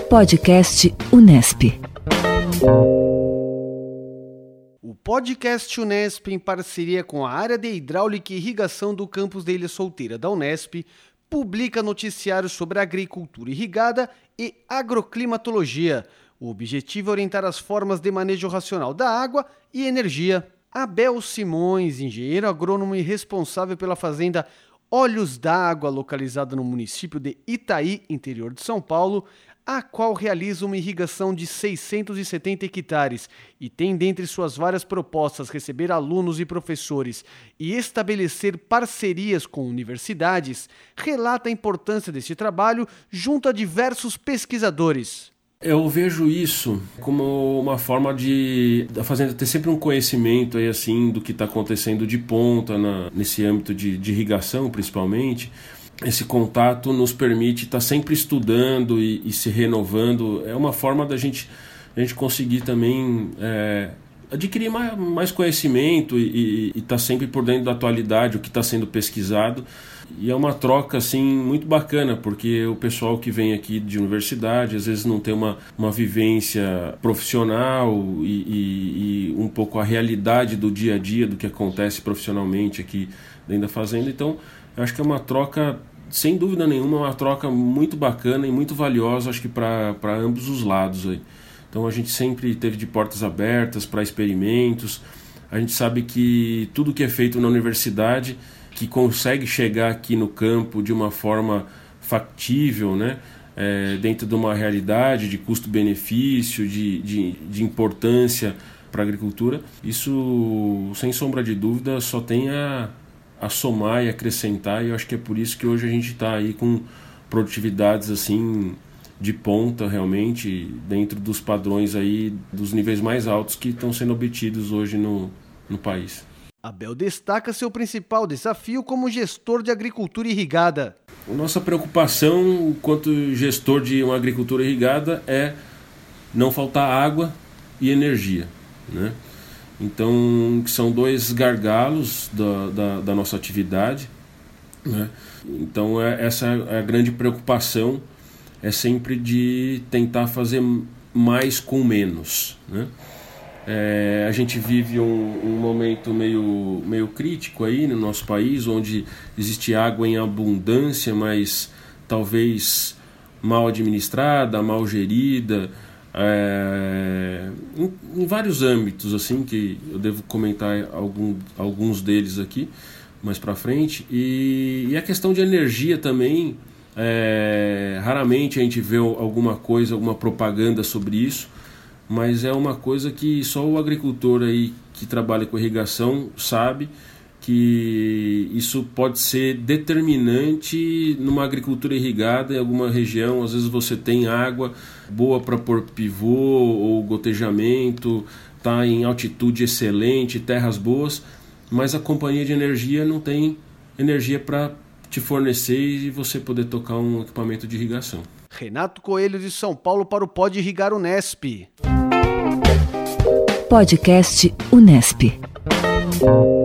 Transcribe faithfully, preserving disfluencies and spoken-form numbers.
Podcast Unesp. O Podcast Unesp, em parceria com a área de hidráulica e irrigação do campus da Ilha Solteira da Unesp, publica noticiários sobre agricultura irrigada e agroclimatologia. O objetivo é orientar as formas de manejo racional da água e energia. Abel Simões, engenheiro agrônomo e responsável pela fazenda Olhos d'Água, localizada no município de Itaí, interior de São Paulo, a qual realiza uma irrigação de seiscentos e setenta hectares e tem dentre suas várias propostas receber alunos e professores e estabelecer parcerias com universidades, relata a importância desse trabalho junto a diversos pesquisadores. Eu vejo isso como uma forma de da fazenda ter sempre um conhecimento aí, assim, do que está acontecendo de ponta na, nesse âmbito de, de irrigação, principalmente. Esse contato nos permite estar sempre estudando e, e se renovando. É uma forma da gente, a gente conseguir também é, adquirir mais, mais conhecimento e estar sempre por dentro da atualidade, o que está sendo pesquisado. E é uma troca assim, muito bacana, porque o pessoal que vem aqui de universidade às vezes não tem uma, uma vivência profissional e, e, e um pouco a realidade do dia a dia, do que acontece profissionalmente aqui dentro da fazenda. Então, eu acho que é uma troca, sem dúvida nenhuma, uma troca muito bacana e muito valiosa, acho que para ambos os lados aí. Então a gente sempre teve de portas abertas para experimentos. A gente sabe que tudo que é feito na universidade, que consegue chegar aqui no campo de uma forma factível, né? É, dentro de uma realidade de custo-benefício, de, de, de importância para a agricultura, isso, sem sombra de dúvida, só tem a a somar e acrescentar, e eu acho que é por isso que hoje a gente está aí com produtividades assim de ponta realmente, dentro dos padrões aí, dos níveis mais altos que estão sendo obtidos hoje no, no país. Abel destaca seu principal desafio como gestor de agricultura irrigada. A nossa preocupação, enquanto gestor de uma agricultura irrigada, é não faltar água e energia, né? Então, são dois gargalos da, da, da nossa atividade, né? Então, é, essa é a grande preocupação, é sempre de tentar fazer mais com menos, né? É, a gente vive um, um momento meio, meio crítico aí no nosso país, onde existe água em abundância, mas talvez mal administrada, mal gerida, É, em, em vários âmbitos, assim, que eu devo comentar algum, alguns deles aqui mais para frente. E, e a questão de energia também, é, raramente a gente vê alguma coisa, alguma propaganda sobre isso, mas é uma coisa que só o agricultor aí que trabalha com irrigação sabe, que isso pode ser determinante numa agricultura irrigada em alguma região. Às vezes você tem água boa para pôr pivô ou gotejamento, está em altitude excelente, terras boas, mas a companhia de energia não tem energia para te fornecer e você poder tocar um equipamento de irrigação. Renato Coelho, de São Paulo, para o Pode Irrigar Unesp. Podcast Unesp.